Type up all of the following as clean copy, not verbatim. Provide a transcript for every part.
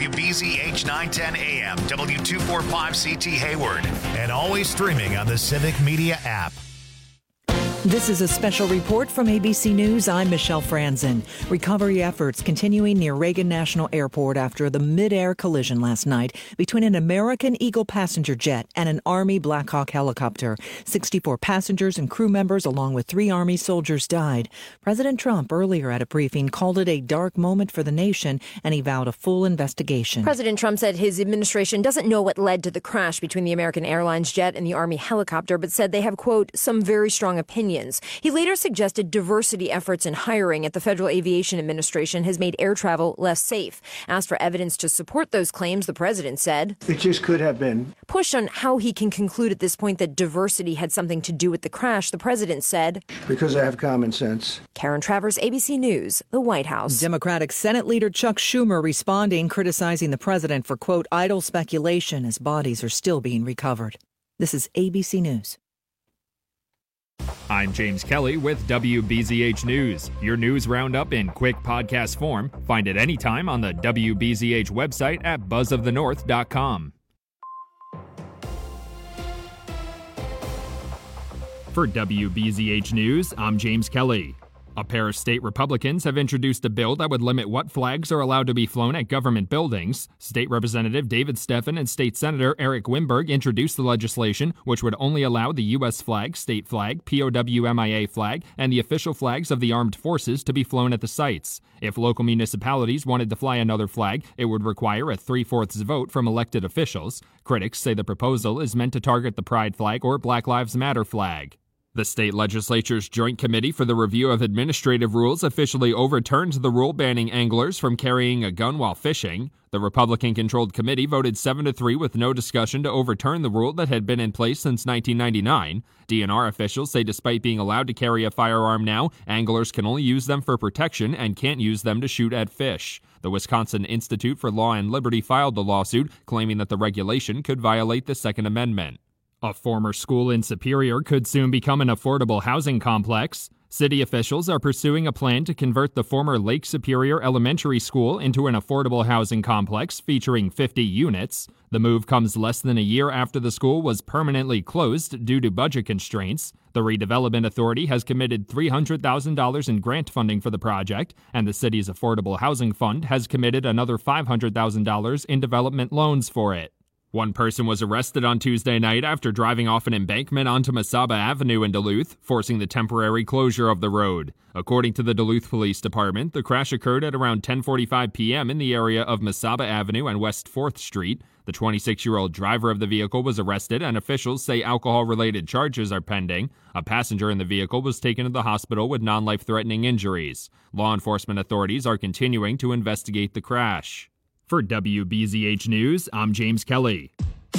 WBZH 910 AM, W245CT Hayward, and always streaming on the Civic Media app. This is a special report from ABC News. I'm Michelle Franzen. Recovery efforts continuing near Reagan National Airport after the mid-air collision last night between an American Eagle passenger jet and an Army Black Hawk helicopter. 64 passengers and crew members, along with 3 Army soldiers, died. President Trump earlier at a briefing called it a dark moment for the nation, and he vowed a full investigation. President Trump said his administration doesn't know what led to the crash between the American Airlines jet and the Army helicopter, but said they have, quote, some very strong opinions. He later suggested diversity efforts in hiring at the Federal Aviation Administration has made air travel less safe. Asked for evidence to support those claims, the president said it just could have been. Pushed on how he can conclude at this point that diversity had something to do with the crash, the president said, because I have common sense. Karen Travers, ABC News, the White House. Democratic Senate Leader Chuck Schumer responding, criticizing the president for, quote, idle speculation as bodies are still being recovered. This is ABC News. I'm James Kelly with WBZH News. Your news roundup in quick podcast form. Find it anytime on the WBZH website at buzzofthenorth.com. For WBZH News, I'm James Kelly. A pair of state Republicans have introduced a bill that would limit what flags are allowed to be flown at government buildings. State Representative David Steffen and State Senator Eric Wimberg introduced the legislation, which would only allow the U.S. flag, state flag, POW/MIA flag, and the official flags of the armed forces to be flown at the sites. If local municipalities wanted to fly another flag, it would require a 3/4 vote from elected officials. Critics say the proposal is meant to target the Pride flag or Black Lives Matter flag. The state legislature's Joint Committee for the Review of Administrative Rules officially overturned the rule banning anglers from carrying a gun while fishing. The Republican-controlled committee voted 7-3 with no discussion to overturn the rule that had been in place since 1999. DNR officials say despite being allowed to carry a firearm now, anglers can only use them for protection and can't use them to shoot at fish. The Wisconsin Institute for Law and Liberty filed the lawsuit, claiming that the regulation could violate the Second Amendment. A former school in Superior could soon become an affordable housing complex. City officials are pursuing a plan to convert the former Lake Superior Elementary School into an affordable housing complex featuring 50 units. The move comes less than a year after the school was permanently closed due to budget constraints. The Redevelopment Authority has committed $300,000 in grant funding for the project, and the city's Affordable Housing Fund has committed another $500,000 in development loans for it. One person was arrested on Tuesday night after driving off an embankment onto Mesaba Avenue in Duluth, forcing the temporary closure of the road. According to the Duluth Police Department, the crash occurred at around 10:45 p.m. in the area of Mesaba Avenue and West 4th Street. The 26-year-old driver of the vehicle was arrested, and officials say alcohol-related charges are pending. A passenger in the vehicle was taken to the hospital with non-life-threatening injuries. Law enforcement authorities are continuing to investigate the crash. For WBZH News, I'm James Kelly.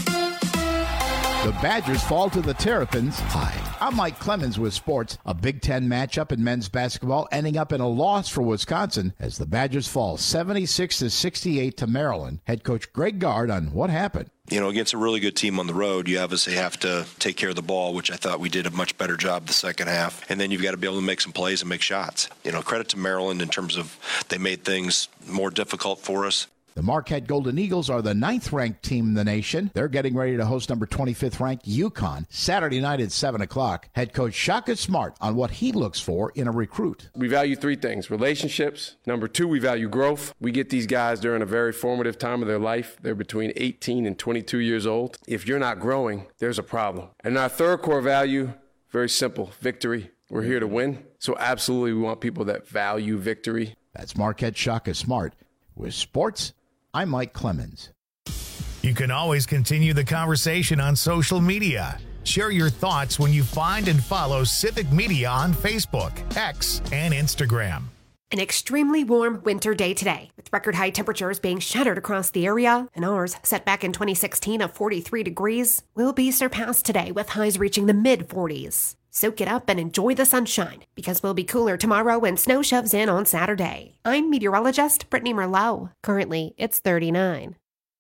The Badgers fall to the Terrapins. Hi, I'm Mike Clemens with sports. A Big Ten matchup in men's basketball ending up in a loss for Wisconsin as the Badgers fall 76-68 to Maryland. Head coach Greg Gard on what happened. You know, against a really good team on the road, you obviously have to take care of the ball, which I thought we did a much better job the second half. And then you've got to be able to make some plays and make shots. You know, credit to Maryland in terms of they made things more difficult for us. The Marquette Golden Eagles are the 9th-ranked team in the nation. They're getting ready to host number 25th-ranked UConn Saturday night at 7 o'clock. Head coach Shaka Smart on what he looks for in a recruit. We value 3 things: relationships. Number 2, we value growth. We get these guys during a very formative time of their life. They're between 18 and 22 years old. If you're not growing, there's a problem. And our third core value, very simple: victory. We're here to win. So absolutely we want people that value victory. That's Marquette Shaka Smart. With sports, I'm Mike Clemens. You can always continue the conversation on social media. Share your thoughts when you find and follow Civic Media on Facebook, X, and Instagram. An extremely warm winter day today, with record high temperatures being shattered across the area, and ours set back in 2016 of 43 degrees, will be surpassed today with highs reaching the mid-40s. Soak it up and enjoy the sunshine, because we'll be cooler tomorrow when snow shoves in on Saturday. I'm meteorologist Brittany Merlot. Currently, it's 39.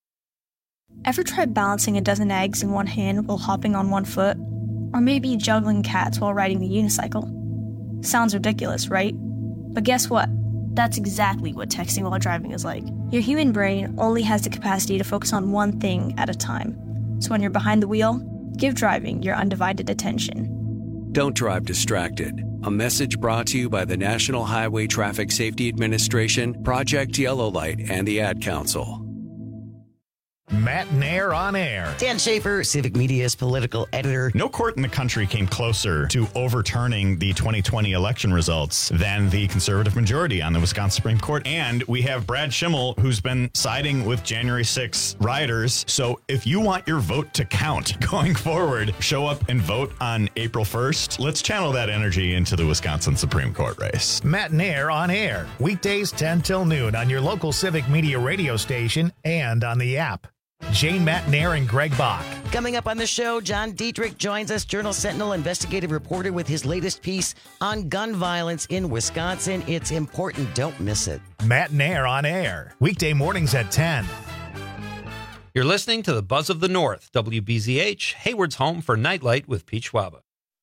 Ever tried balancing a dozen eggs in one hand while hopping on one foot? Or maybe juggling cats while riding the unicycle? Sounds ridiculous, right? But guess what? That's exactly what texting while driving is like. Your human brain only has the capacity to focus on one thing at a time. So when you're behind the wheel, give driving your undivided attention. Don't drive distracted. A message brought to you by the National Highway Traffic Safety Administration, Project Yellow Light, and the Ad Council. Matt Nair on air. Dan Schaefer, Civic Media's political editor. No court in the country came closer to overturning the 2020 election results than the conservative majority on the Wisconsin Supreme Court. And we have Brad Schimmel, who's been siding with January 6 rioters. So if you want your vote to count going forward, show up and vote on April 1st. Let's channel that energy into the Wisconsin Supreme Court race. Matt Nair on air. Weekdays 10 till noon on your local Civic Media radio station and on the app. Jane, Matt Nair, and Greg Bach. Coming up on the show, John Dietrich joins us, Journal Sentinel investigative reporter, with his latest piece on gun violence in Wisconsin. It's important. Don't miss it. Matt Nair on air. Weekday mornings at 10. You're listening to the Buzz of the North, WBZH, Hayward's home for Nightlight with Pete Schwaba.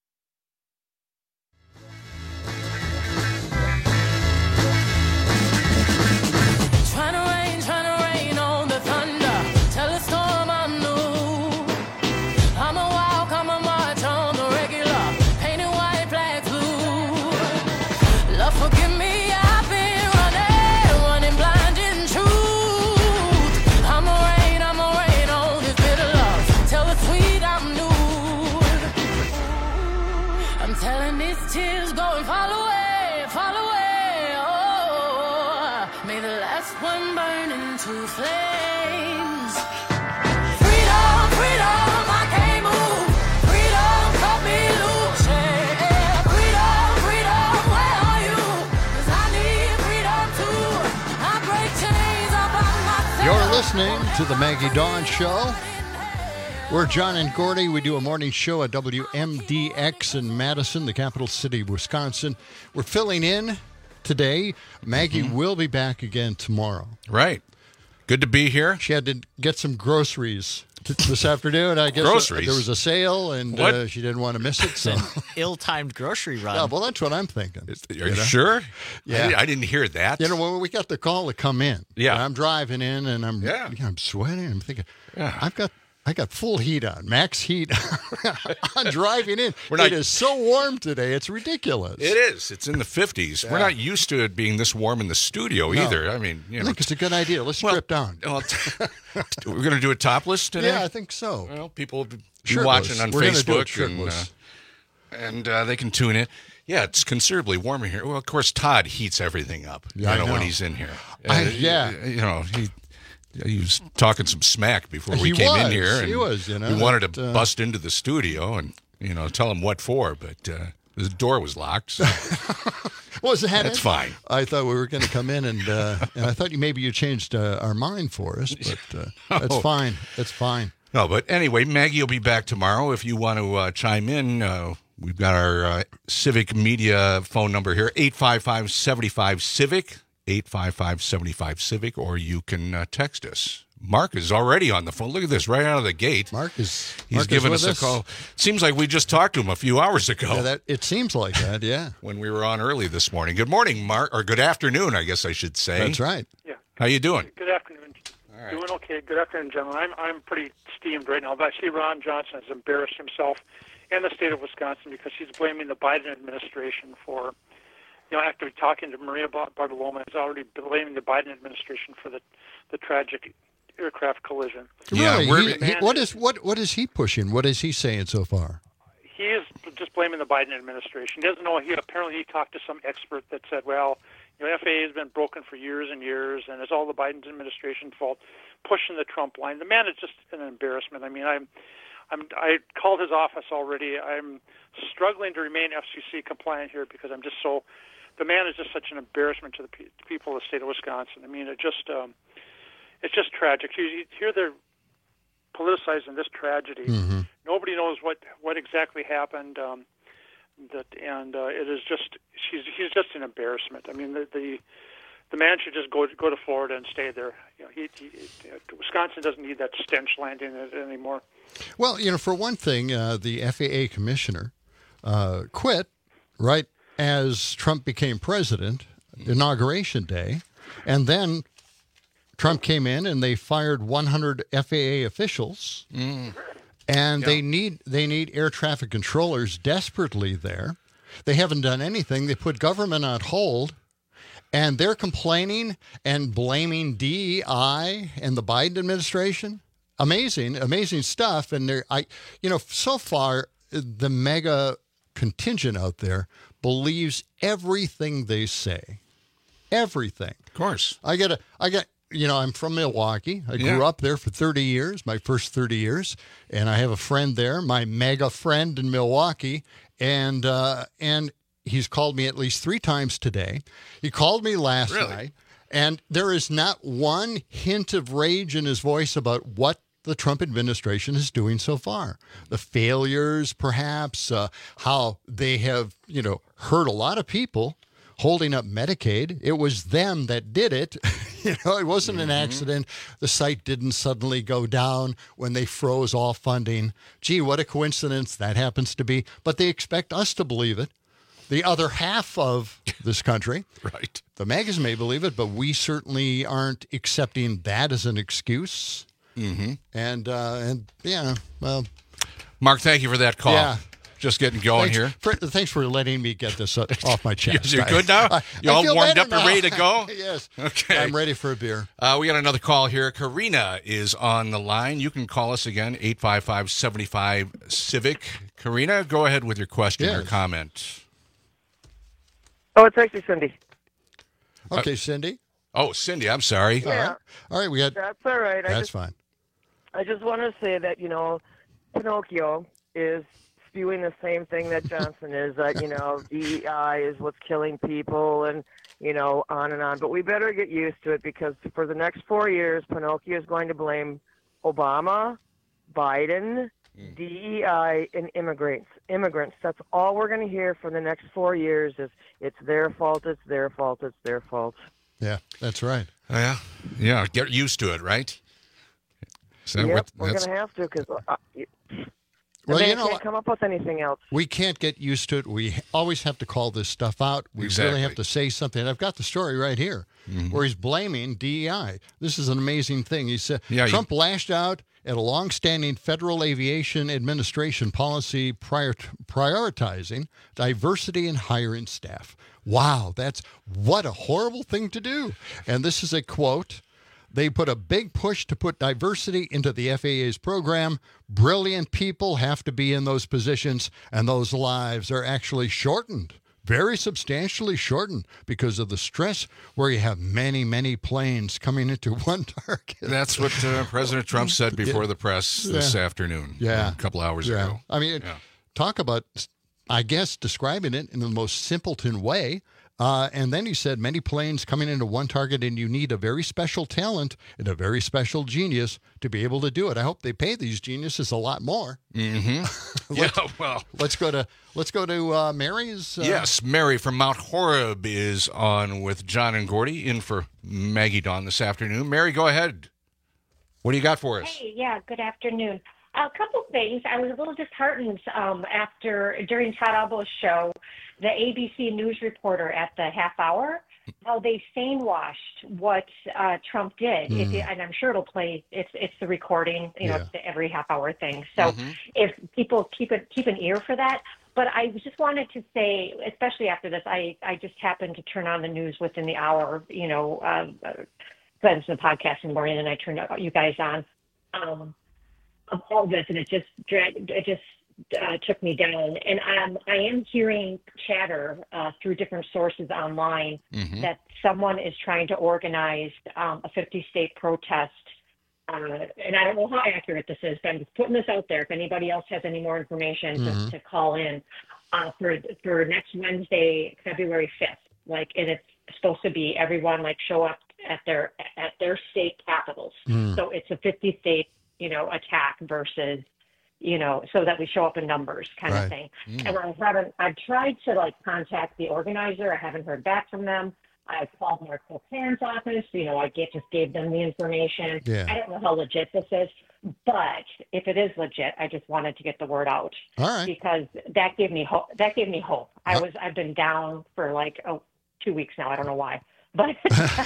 Listening to the Maggie Dawn Show. We're John and Gordy. We do a morning show at WMDX in Madison, the capital city of Wisconsin. We're filling in today. Maggie will be back again tomorrow. Right. Good to be here. She had to get some groceries this afternoon. I guess groceries. There was a sale, and she didn't want to miss it. So ill-timed grocery run. Yeah, well, that's what I'm thinking. Are you sure? Yeah, I didn't hear that. You know, when we got the call to come in, yeah, I'm driving in, and I'm sweating. I'm thinking, I got full heat on, max heat on driving in. It is so warm today. It's ridiculous. It is. It's in the 50s. Yeah. We're not used to it being this warm in the studio either. I mean, I think it's a good idea. Let's strip down. Well, we're going to do it topless today? Yeah, I think so. Well, people be watching on Facebook, and they can tune in. Yeah, it's considerably warmer here. Well, of course, Todd heats everything up. Yeah, I know. When he's in here. He was talking some smack before we came in here. And he was, we wanted to bust into the studio and, tell him what for, but the door was locked. So. That's fine. I thought we were going to come in, and I thought maybe you changed our mind for us, but that's fine. It's fine. No, but anyway, Maggie will be back tomorrow. If you want to chime in, we've got our Civic Media phone number here, 855-75-CIVIC. 855-75-CIVIC, or you can text us. Mark is already on the phone. Look at this, right out of the gate. He's giving us a call. Seems like we just talked to him a few hours ago. Yeah, it seems like that, yeah. When we were on early this morning. Good morning, Mark, or good afternoon, I guess I should say. That's right. Yeah. How you doing? Good afternoon. All right. Doing okay. Good afternoon, gentlemen. I'm pretty steamed right now, but I see Ron Johnson has embarrassed himself and the state of Wisconsin because he's blaming the Biden administration for... after talking to Maria Bartoloma, is already blaming the Biden administration for the tragic aircraft collision. Really? What is he pushing? What is he saying so far? He is just blaming the Biden administration. He doesn't know. Apparently he talked to some expert that said, well, FAA has been broken for years and years, and it's all the Biden administration's fault, pushing the Trump line. The man is just an embarrassment. I mean, I called his office already. I'm struggling to remain FCC compliant here because I'm just so... The man is just such an embarrassment to the people of the state of Wisconsin. I mean, it's just tragic. Here they're politicizing this tragedy. Mm-hmm. Nobody knows what exactly happened. It is just he's just an embarrassment. I mean, the man should just go to Florida and stay there. Wisconsin doesn't need that stench landing in it anymore. Well, for one thing, the FAA commissioner quit right as Trump became president. inauguration day, and then Trump came in and they fired 100 FAA officials, and they need air traffic controllers desperately there. They haven't done anything. They put government on hold, and they're complaining and blaming DEI and the Biden administration. Amazing stuff. And so far the mega contingent out there believes everything they say. Everything. Of course. I'm from Milwaukee. I grew up there for 30 years, my first 30 years, and I have a friend there, my mega friend in Milwaukee, and he's called me at least 3 times today. He called me last night, and there is not one hint of rage in his voice about what the Trump administration is doing so far. The failures, perhaps, how they have, hurt a lot of people holding up Medicaid. It was them that did it. It wasn't an accident. The site didn't suddenly go down when they froze all funding. Gee, what a coincidence that happens to be. But they expect us to believe it. The other half of this country, right? The MAGAs may believe it, but we certainly aren't accepting that as an excuse. And well, Mark, thank you for that call. Yeah. Just getting going here. Thanks for letting me get this off my chest. You're good now? You all warmed up and ready to go? Yes. Okay. I'm ready for a beer. We got another call here. Karina is on the line. You can call us again, 855-75-CIVIC. Karina, go ahead with your question or comment. Oh, it's actually Cindy. Okay, Cindy. Oh, Cindy, I'm sorry. Yeah. All right, That's all right. That's fine. I just want to say that, Pinocchio is spewing the same thing that Johnson is, that, DEI is what's killing people and, on and on. But we better get used to it, because for the next 4 years, Pinocchio is going to blame Obama, Biden, DEI, and immigrants. That's all we're going to hear for the next 4 years is it's their fault, it's their fault, it's their fault. Yeah, that's right. Yeah, get used to it, right? We're going to have to, because they can't come up with anything else. We can't get used to it. We always have to call this stuff out. We really have to say something. I've got the story right here where he's blaming DEI. This is an amazing thing. He said Trump lashed out at a longstanding Federal Aviation Administration policy prioritizing diversity in hiring staff. Wow, what a horrible thing to do. And this is a quote. They put a big push to put diversity into the FAA's program. Brilliant people have to be in those positions, and those lives are actually shortened, very substantially shortened, because of the stress where you have many, many planes coming into one target. That's what President Trump said before the press this afternoon, a couple hours ago. I mean, talk about, I guess, describing it in the most simpleton way. And then he said many planes coming into one target, and you need a very special talent and a very special genius to be able to do it. I hope they pay these geniuses a lot more. Let's go to Mary's. Yes, Mary from Mount Horeb is on with John and Gordy, in for Maggie Dawn this afternoon. Mary, go ahead. What do you got for us? Hey, good afternoon. A couple things. I was a little disheartened during Todd Albo's show, the ABC News reporter at the half hour, how they washed what Trump did. And I'm sure it'll play. It's the recording, it's the every half hour thing. So if people keep an ear for that. But I just wanted to say, especially after this, I just happened to turn on the news within the hour. Listen to the podcast in the morning, and I turned you guys on. Of all this, and it just took me down. And I am hearing chatter through different sources online that someone is trying to organize a 50-state protest. And I don't know how accurate this is, but I'm just putting this out there. If anybody else has any more information, to call in for next Wednesday, February 5th. And it's supposed to be everyone show up at their state capitals. So it's a 50-state attack versus, so that we show up in numbers kind of thing. And I've tried to contact the organizer. I haven't heard back from them. I called Mark Popan's office. I just gave them the information. I don't know how legit this is, but if it is legit, I just wanted to get the word out. All right. Because that gave me hope. I've been down for 2 weeks now. I don't know why. But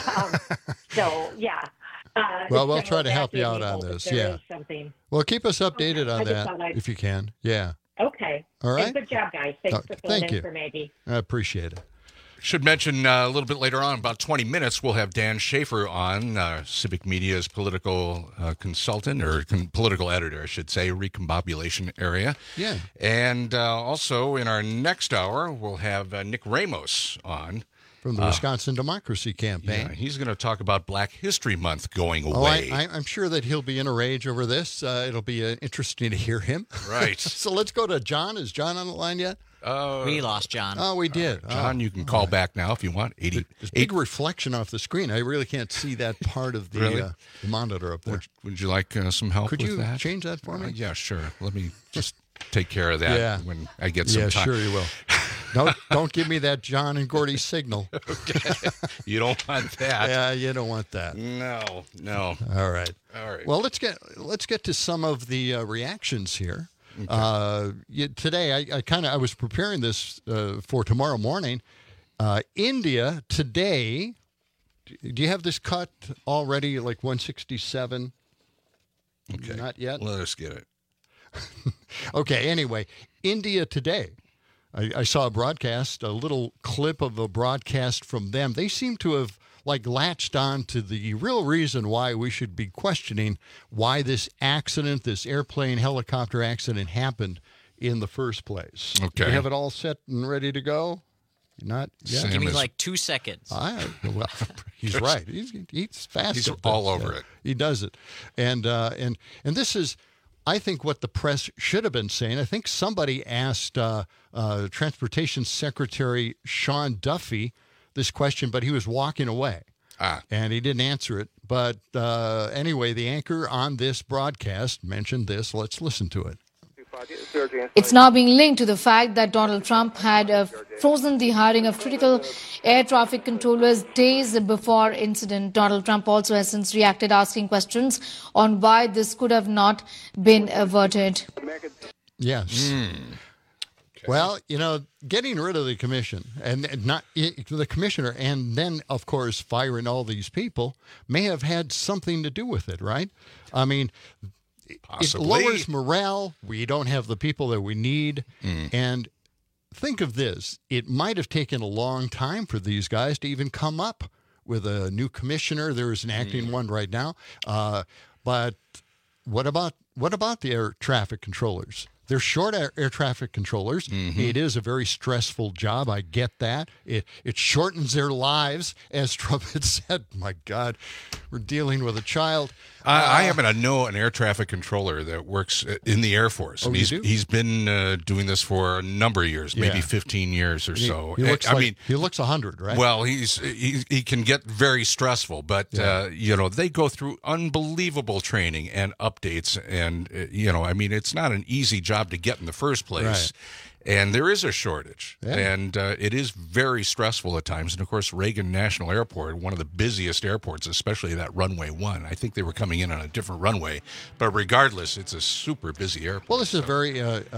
so, yeah. Well, we'll try to help you out on this. Yeah. Well, keep us updated on that if you can. Yeah. Okay. All right. Good job, guys. Thanks for filling in for Maggie. I appreciate it. Should mention a little bit later on, about 20 minutes, we'll have Dan Schaefer on, Civic Media's political consultant, or political editor, I should say, recombobulation area. Yeah. And also in our next hour, we'll have Nick Ramos on. From the Wisconsin Democracy Campaign. Yeah, he's going to talk about Black History Month going away. I'm sure that he'll be in a rage over this. It'll be interesting to hear him. Right. So let's go to John. Is John on the line yet? We lost John. Oh, we did. John, you can call back now if you want. There's big reflection off the screen. I really can't see that part of the monitor up there. Would you like some help with that? Could you change that for me? Yeah, sure. Let me just take care of that when I get some time. Yeah, sure you will. Don't give me that John and Gordy signal. Okay. You don't want that. Yeah, you don't want that. No. All right. Well, let's get to some of the reactions here. Okay. Today, I was preparing this for tomorrow morning. India today. Do you have this cut already? Like 167. Okay. Not yet. Let us get it. Okay. Anyway, India today. I saw a little clip of a broadcast from them. They seem to have latched on to the real reason why we should be questioning why this airplane helicopter accident happened in the first place. Okay. You have it all set and ready to go? Not yet? Give me 2 seconds. Well, he's right. He's fast. He's all over it. He does it. And this is, I think, what the press should have been saying. I think somebody asked Transportation Secretary Sean Duffy this question, but he was walking away. And he didn't answer it. But anyway, the anchor on this broadcast mentioned this. Let's listen to it. It's now being linked to the fact that Donald Trump had frozen the hiring of critical air traffic controllers days before incident. Donald Trump also has since reacted, asking questions on why this could have not been averted. Yes. Well, getting rid of the commission and not the commissioner, and then, of course, firing all these people may have had something to do with it, right? I mean, possibly. It lowers morale. We don't have the people that we need. And think of this. It might have taken a long time for these guys to even come up with a new commissioner. There is an acting one right now. But what about the air traffic controllers? They're short air traffic controllers. It is a very stressful job. I get that. It shortens their lives, as Trump had said. My God, we're dealing with a child. I happen to know an air traffic controller that works in the Air Force. Oh, he's been doing this for a number of years, maybe 15 years or so. He looks 100, right? Well, he can get very stressful, but they go through unbelievable training and updates, and it's not an easy job to get in the first place. Right. And there is a shortage, and it is very stressful at times. And, of course, Reagan National Airport, one of the busiest airports, especially that runway 1. I think they were coming in on a different runway. But regardless, it's a super busy airport. Well, this is a very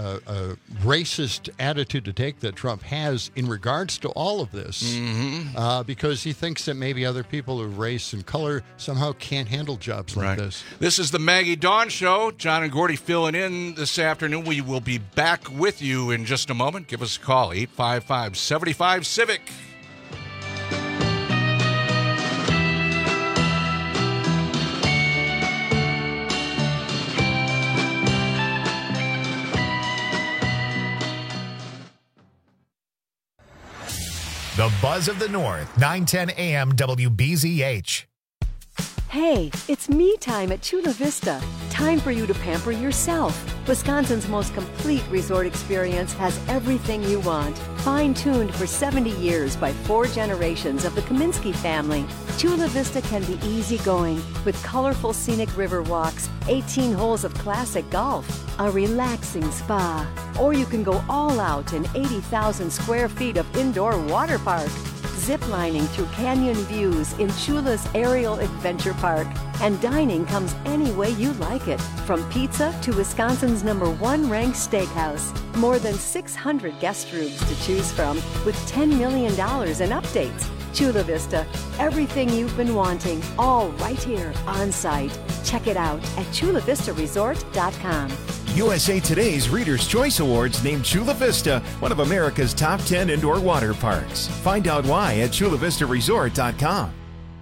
racist attitude to take that Trump has in regards to all of this, because he thinks that maybe other people of race and color somehow can't handle jobs like this. This is the Maggie Dawn Show. John and Gordy filling in this afternoon. We will be back with you in just a moment. Give us a call, 855-75-CIVIC. The Buzz of the North, 910 AM WBZH. Hey, it's me time at Chula Vista. Time for you to pamper yourself. Wisconsin's most complete resort experience has everything you want. Fine-tuned for 70 years by 4 generations of the Kaminsky family, Chula Vista can be easygoing with colorful scenic river walks, 18 holes of classic golf, a relaxing spa, or you can go all out in 80,000 square feet of indoor water park. ziplining through canyon views in Chula's Aerial Adventure Park. And dining comes any way you like it, from pizza to Wisconsin's #1 ranked steakhouse. More than 600 guest rooms to choose from, with $10 million in updates. Chula Vista, everything you've been wanting, all right here on site. Check it out at chulavistaresort.com. USA Today's Reader's Choice Awards named Chula Vista one of America's top 10 indoor water parks. Find out why at chulavistaresort.com.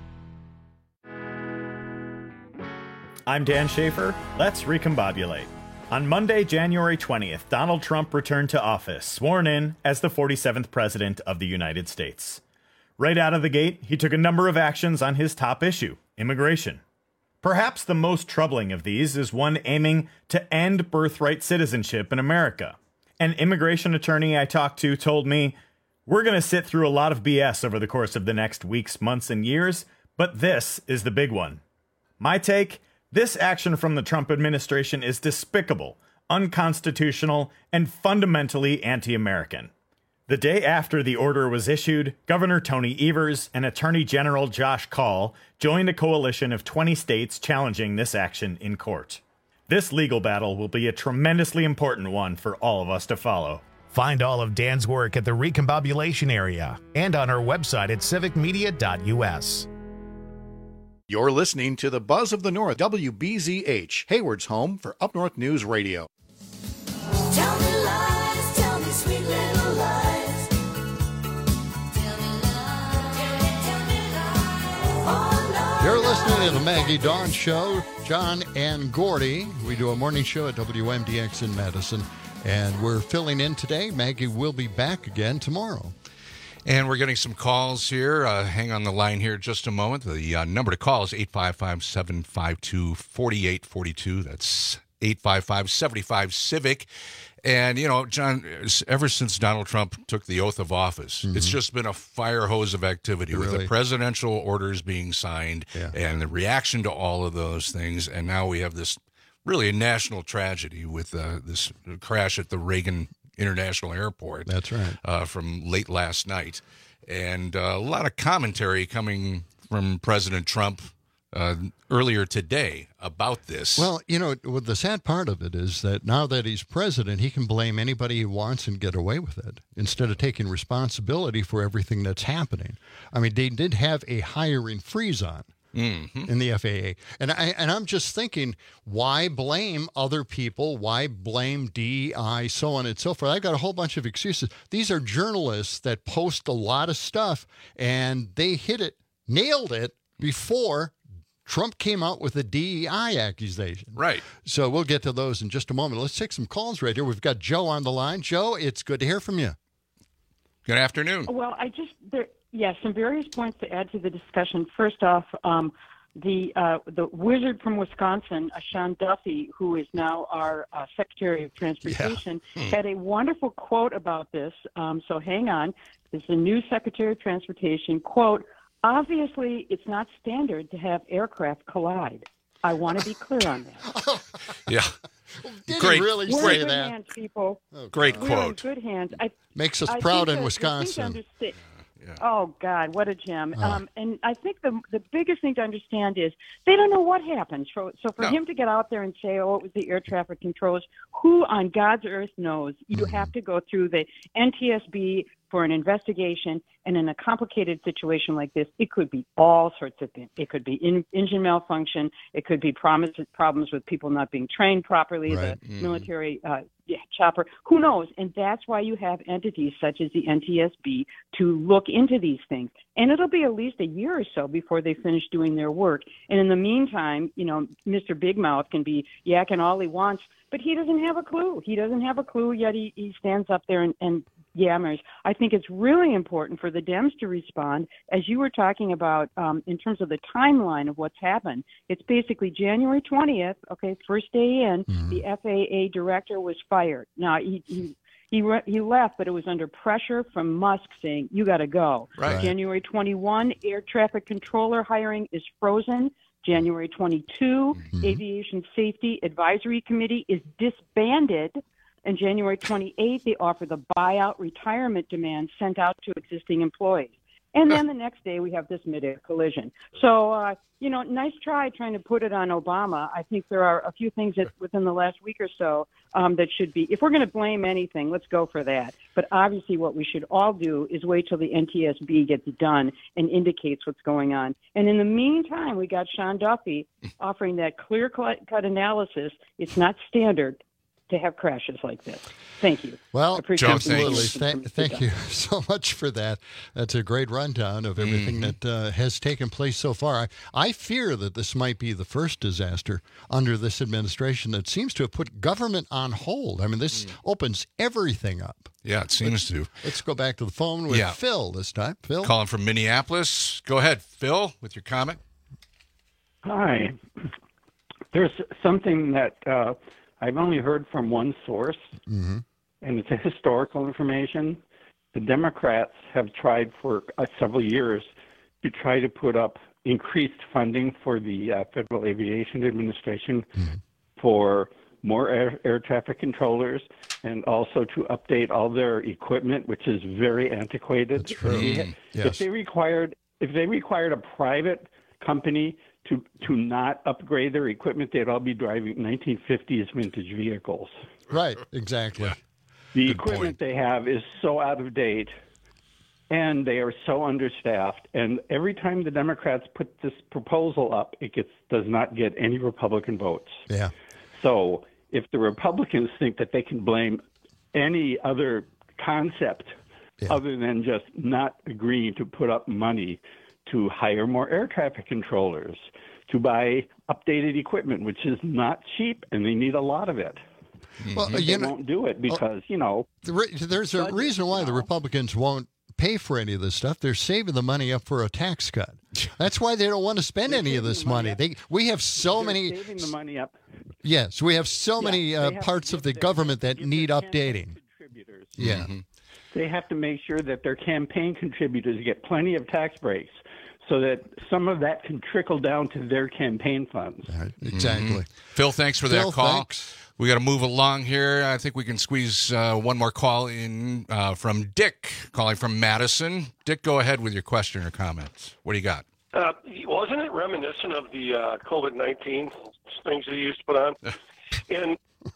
I'm Dan Schaefer. Let's recombobulate. On Monday, January 20th, Donald Trump returned to office, sworn in as the 47th President of the United States. Right out of the gate, he took a number of actions on his top issue, immigration. Perhaps the most troubling of these is one aiming to end birthright citizenship in America. An immigration attorney I talked to told me, "We're going to sit through a lot of BS over the course of the next weeks, months, and years, but this is the big one." My take? This action from the Trump administration is despicable, unconstitutional, and fundamentally anti-American. The day after the order was issued, Governor Tony Evers and Attorney General Josh Kaul joined a coalition of 20 states challenging this action in court. This legal battle will be a tremendously important one for all of us to follow. Find all of Dan's work at the Recombobulation Area and on our website at civicmedia.us. You're listening to the Buzz of the North, WBZH, Hayward's home for Up North News Radio. Tell me lies, tell me sweet little lies. You're listening to the Maggie Dawn Show. John and Gordy. We do a morning show at WMDX in Madison, and we're filling in today. Maggie will be back again tomorrow. And we're getting some calls here. Hang on the line here just a moment. The number to call is 855-752-4842. That's 855-75-CIVIC. And, you know, John, ever since Donald Trump took the oath of office, it's just been a fire hose of activity with the presidential orders being signed and the reaction to all of those things. And now we have this really national tragedy with this crash at the Reagan International Airport. That's right. From late last night. And a lot of commentary coming from President Trump earlier today about this. Well, you know, the sad part of it is that now that he's president, he can blame anybody he wants and get away with it instead of taking responsibility for everything that's happening. I mean, they did have a hiring freeze on. In the FAA. And I'm just thinking, why blame other people? Why blame DEI, so on and so forth? I got a whole bunch of excuses. These are journalists that post a lot of stuff, and they hit it, nailed it, before Trump came out with a DEI accusation. Right. So we'll get to those in just a moment. Let's take some calls right here. We've got Joe on the line. Joe, it's good to hear from you. Good afternoon. Well, some various points to add to the discussion. First off, the wizard from Wisconsin, Sean Duffy, who is now our Secretary of Transportation, had a wonderful quote about this. So hang on. This is the new Secretary of Transportation, quote, "Obviously, it's not standard to have aircraft collide. I want to be clear on that." Yeah. Did great, he really We're say in good that? hands, people. Great We're quote. in good hands. Makes us I proud think in the thing to Wisconsin. understand- Oh, God, what a gem. And I think the biggest thing to understand is they don't know what happened. So for him to get out there and say, oh, it was the air traffic controllers, who on God's earth knows? You have to go through the NTSB for an investigation. And in a complicated situation like this, it could be all sorts of things. It could be engine malfunction. It could be problems with people not being trained properly, the military chopper. Who knows? And that's why you have entities such as the NTSB to look into these things. And it'll be at least a year or so before they finish doing their work. And in the meantime, you know, Mr. Big Mouth can be yakking all he wants, but he doesn't have a clue. He doesn't have a clue, yet he stands up there and yammers. I think it's really important for the Dems to respond, as you were talking about, in terms of the timeline of what's happened. It's basically January 20th, okay, first day in, the FAA director was fired. Now, he left, but it was under pressure from Musk saying, you got to go. Right. January 21, air traffic controller hiring is frozen. January 22, Aviation Safety Advisory Committee is disbanded. And January 28th, they offer the buyout retirement demand sent out to existing employees. And then the next day we have this mid-air collision. So, nice try trying to put it on Obama. I think there are a few things that within the last week or so that should be, if we're going to blame anything, let's go for that. But obviously what we should all do is wait till the NTSB gets done and indicates what's going on. And in the meantime, we got Sean Duffy offering that clear-cut analysis. It's not standard to have crashes like this. Thank you. Well, absolutely. Thank you so much for that. That's a great rundown of everything that has taken place so far. I fear that this might be the first disaster under this administration that seems to have put government on hold. I mean, this opens everything up. Yeah, it seems to. Let's go back to the phone with Phil this time. Phil? Calling from Minneapolis. Go ahead, Phil, with your comment. Hi. There's something that I've only heard from one source, and it's a historical information. The Democrats have tried for several years to try to put up increased funding for the Federal Aviation Administration for more air traffic controllers and also to update all their equipment, which is very antiquated. That's true. Yes. If they required a private company to not upgrade their equipment, they'd all be driving 1950s vintage vehicles. Right, exactly. Yeah. The equipment they have is so out of date, and they are so understaffed. And every time the Democrats put this proposal up, does not get any Republican votes. Yeah. So if the Republicans think that they can blame any other concept other than just not agreeing to put up money to hire more air traffic controllers, to buy updated equipment, which is not cheap, and they need a lot of it. Well, they won't do it because, there's a reason why the Republicans won't pay for any of this stuff. They're saving the money up for a tax cut. That's why they don't want to spend any of this money. We have so many saving the money up. Yes, we have so many parts of the government that need updating. Yeah. They have to make sure that their campaign contributors get plenty of tax breaks so that some of that can trickle down to their campaign funds. Exactly. Phil, thanks for that call. Thanks. We got to move along here. I think we can squeeze one more call in from Dick, calling from Madison. Dick, go ahead with your question or comments. What do you got? Wasn't it reminiscent of the COVID-19 things they used to put on? And,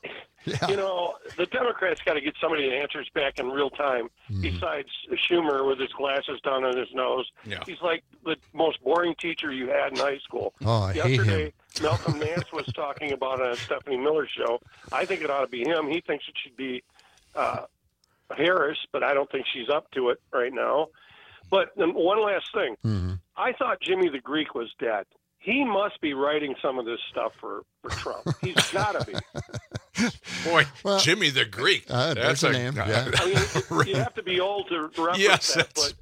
the Democrats got to get somebody that answers back in real time besides Schumer with his glasses down on his nose. Yeah. He's like the most boring teacher you had in high school. Oh, I hate Yesterday, him. Malcolm Nance was talking about it on Stephanie Miller's show. I think it ought to be him. He thinks it should be Harris, but I don't think she's up to it right now. But then one last thing. I thought Jimmy the Greek was dead. He must be writing some of this stuff for Trump. He's got to be. Boy, Jimmy the Greek. That's a name. Yeah. I mean, you have to be old to reference that, but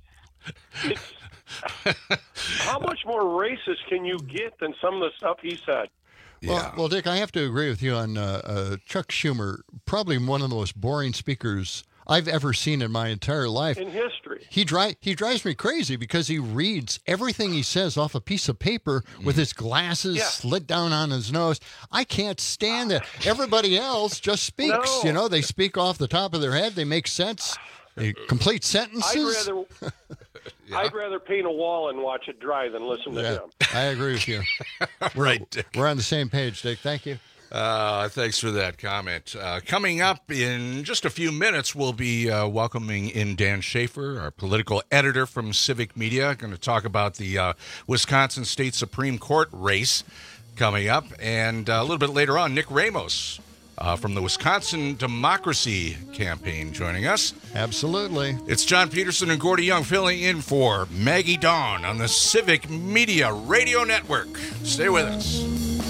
how much more racist can you get than some of the stuff he said? Well, Dick, I have to agree with you on Chuck Schumer, probably one of the most boring speakers I've ever seen in my entire life. In history. He drives me crazy because he reads everything he says off a piece of paper with his glasses slit down on his nose. I can't stand that. Everybody else just speaks. No. They speak off the top of their head. They make sense. They complete sentences. I'd rather paint a wall and watch it dry than listen to him. I agree with you. Right. We're on the same page, Dick. Thank you. Thanks for that comment. Coming up in just a few minutes, we'll be welcoming in Dan Schaefer, our political editor from Civic Media. Going to talk about the Wisconsin State Supreme Court race coming up. And a little bit later on, Nick Ramos from the Wisconsin Democracy Campaign joining us. Absolutely. It's John Peterson and Gordy Young filling in for Maggie Dawn on the Civic Media Radio Network. Stay with us.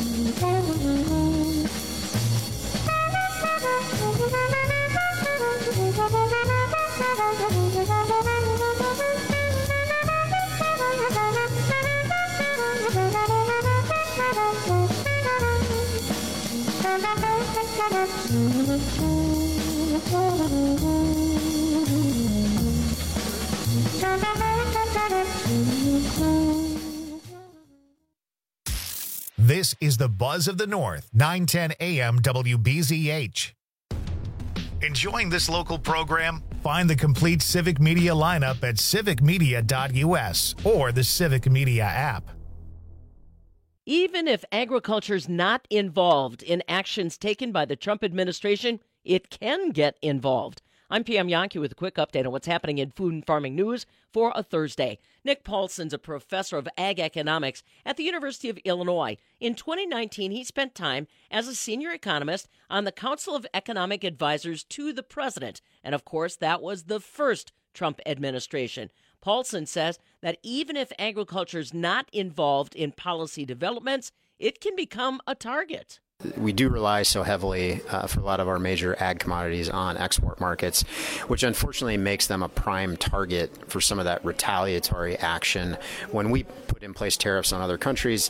This is the Buzz of the North, 910 AM WBZH. Enjoying this local program? Find the complete Civic Media lineup at civicmedia.us or the Civic Media app. Even if agriculture's not involved in actions taken by the Trump administration, it can get involved. I'm Pam Yankee with a quick update on what's happening in food and farming news for a Thursday. Nick Paulson's a professor of ag economics at the University of Illinois. In 2019, he spent time as a senior economist on the Council of Economic Advisors to the president. And of course, that was the first Trump administration. Paulson says that even if agriculture is not involved in policy developments, it can become a target. We do rely so heavily for a lot of our major ag commodities on export markets, which unfortunately makes them a prime target for some of that retaliatory action. When we put in place tariffs on other countries,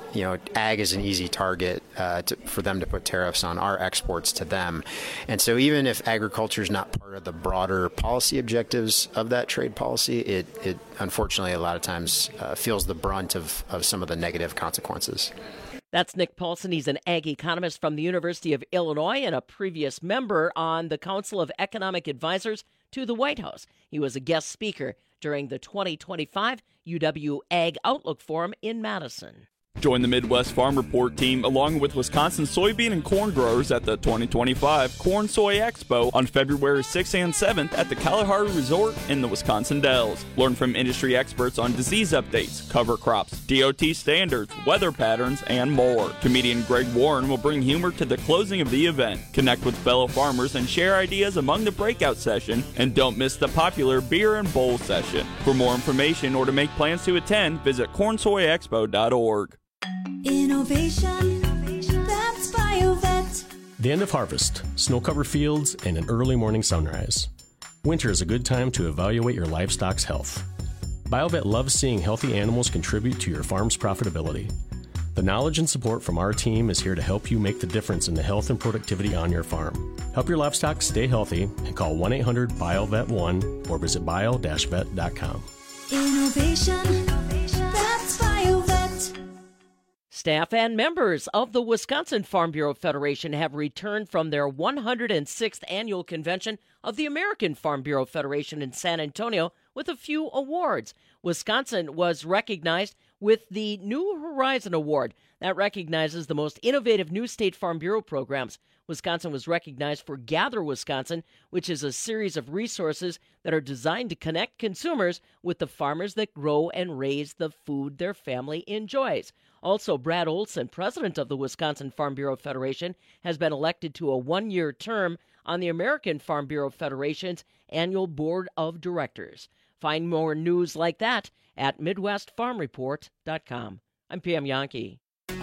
ag is an easy target for them to put tariffs on our exports to them. And so even if agriculture is not part of the broader policy objectives of that trade policy, it unfortunately a lot of times feels the brunt of some of the negative consequences. That's Nick Paulson. He's an ag economist from the University of Illinois and a previous member on the Council of Economic Advisors to the White House. He was a guest speaker during the 2025 UW Ag Outlook Forum in Madison. Join the Midwest Farm Report team along with Wisconsin soybean and corn growers at the 2025 Corn Soy Expo on February 6th and 7th at the Kalahari Resort in the Wisconsin Dells. Learn from industry experts on disease updates, cover crops, DOT standards, weather patterns, and more. Comedian Greg Warren will bring humor to the closing of the event. Connect with fellow farmers and share ideas among the breakout session, and don't miss the popular beer and bowl session. For more information or to make plans to attend, visit cornsoyexpo.org. Innovation, that's BioVet. The end of harvest, snow-covered fields, and an early morning sunrise. Winter is a good time to evaluate your livestock's health. BioVet loves seeing healthy animals contribute to your farm's profitability. The knowledge and support from our team is here to help you make the difference in the health and productivity on your farm. Help your livestock stay healthy and call 1-800-BioVet1 or visit bio-vet.com. Innovation, that's BioVet. Staff and members of the Wisconsin Farm Bureau Federation have returned from their 106th annual convention of the American Farm Bureau Federation in San Antonio with a few awards. Wisconsin was recognized with the New Horizon Award. That recognizes the most innovative new state Farm Bureau programs. Wisconsin was recognized for Gather Wisconsin, which is a series of resources that are designed to connect consumers with the farmers that grow and raise the food their family enjoys. Also, Brad Olson, president of the Wisconsin Farm Bureau Federation, has been elected to a one-year term on the American Farm Bureau Federation's annual board of directors. Find more news like that at MidwestFarmReport.com. I'm Pam Yankee.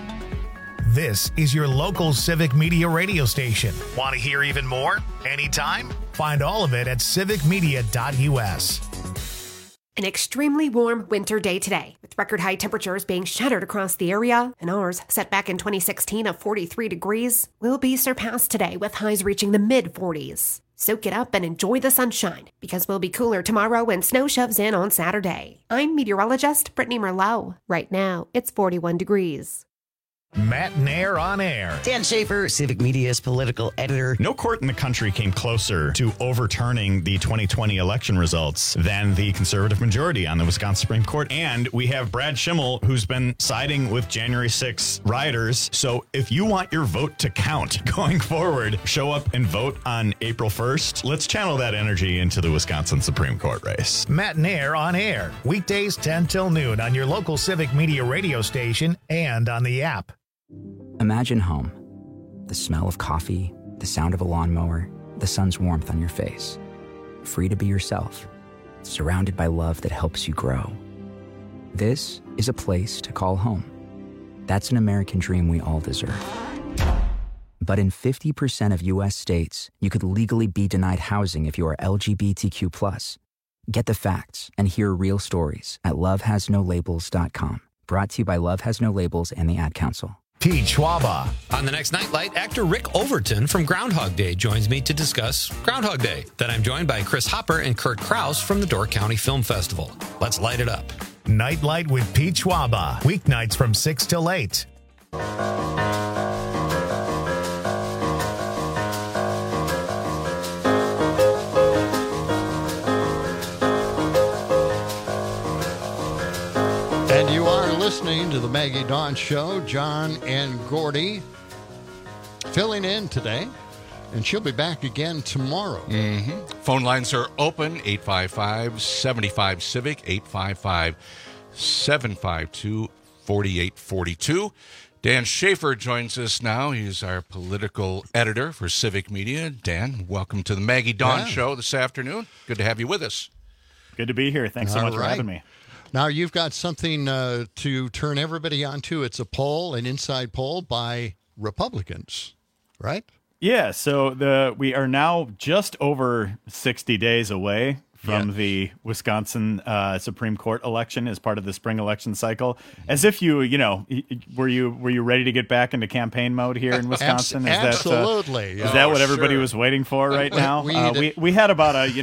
This is your local Civic Media radio station. Want to hear even more? Anytime? Find all of it at civicmedia.us. An extremely warm winter day today, with record high temperatures being shattered across the area, and ours, set back in 2016 of 43 degrees, will be surpassed today with highs reaching the mid-40s. Soak it up and enjoy the sunshine, because we'll be cooler tomorrow when snow shoves in on Saturday. I'm meteorologist Brittany Merlot. Right now, it's 41 degrees. Matt Nair on air. Dan Schaefer, Civic Media's political editor. No court in the country came closer to overturning the 2020 election results than the conservative majority on the Wisconsin Supreme Court. And we have Brad Schimmel, who's been siding with January 6 rioters. So if you want your vote to count going forward, show up and vote on April 1st. Let's channel that energy into the Wisconsin Supreme Court race. Matt Nair on air. Weekdays 10 till noon on your local Civic Media radio station and on the app. Imagine home. The smell of coffee, the sound of a lawnmower, the sun's warmth on your face. Free to be yourself, surrounded by love that helps you grow. This is a place to call home. That's an American dream we all deserve. But in 50% of U.S. states, you could legally be denied housing if you are LGBTQ+. Get the facts and hear real stories at lovehasnolabels.com. Brought to you by Love Has No Labels and the Ad Council. Pete Schwaba. On the next Nightlight, actor Rick Overton from Groundhog Day joins me to discuss Groundhog Day. Then I'm joined by Chris Hopper and Kurt Krause from the Door County Film Festival. Let's light it up. Nightlight with Pete Schwaba. Weeknights from 6 till 8. listening to the Maggie Dawn Show. John and Gordy filling in today, and she'll be back again tomorrow. Mm-hmm. Phone lines are open, 855-75-CIVIC, 855-752-4842. Dan Schaefer joins us now. He's our political editor for Civic Media. Dan, welcome to the Maggie Dawn Show this afternoon. Good to have you with us. Good to be here. Thanks so much for having me. Now, you've got something to turn everybody on to. It's a poll, an inside poll by Republicans, right? Yeah, so we are now just over 60 days away from the Wisconsin Supreme Court election as part of the spring election cycle. As if were you ready to get back into campaign mode here in Wisconsin? Absolutely. Is that what everybody was waiting for right now? We had about a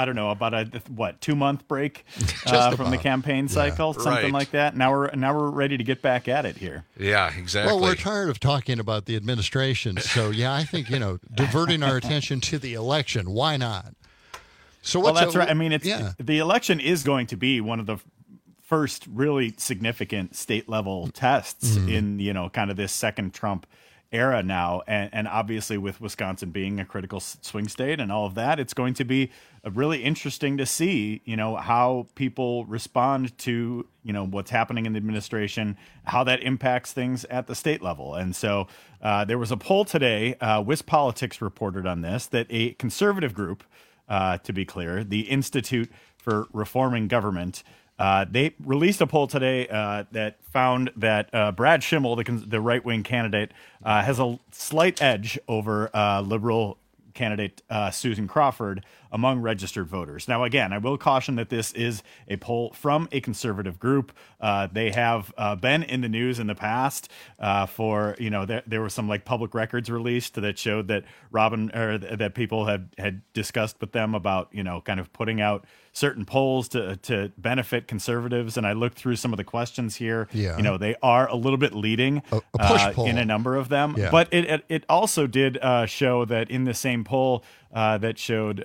2-month break from the campaign cycle, something like that. Now we're ready to get back at it here. Yeah, exactly. Well, we're tired of talking about the administration, so I think diverting our attention to the election. Why not? So that's right. I mean, the election is going to be one of the first really significant state level tests in kind of this second Trump era now, and obviously with Wisconsin being a critical swing state and all of that, it's going to be really interesting to see how people respond to what's happening in the administration, how that impacts things at the state level. And so there was a poll today. WisPolitics reported on this, that a conservative group, to be clear, the Institute for Reforming Government, they released a poll today that found that Brad Schimmel, the right-wing candidate, has a slight edge over liberal candidate Susan Crawford among registered voters. Now, again, I will caution that this is a poll from a conservative group. They have been in the news in the past for, there were some public records released that showed that that people had discussed with them about, kind of putting out certain polls to benefit conservatives. And I looked through some of the questions here. Yeah. They are a little bit leading a push poll in a number of them. Yeah. But it also did show that in the same poll that showed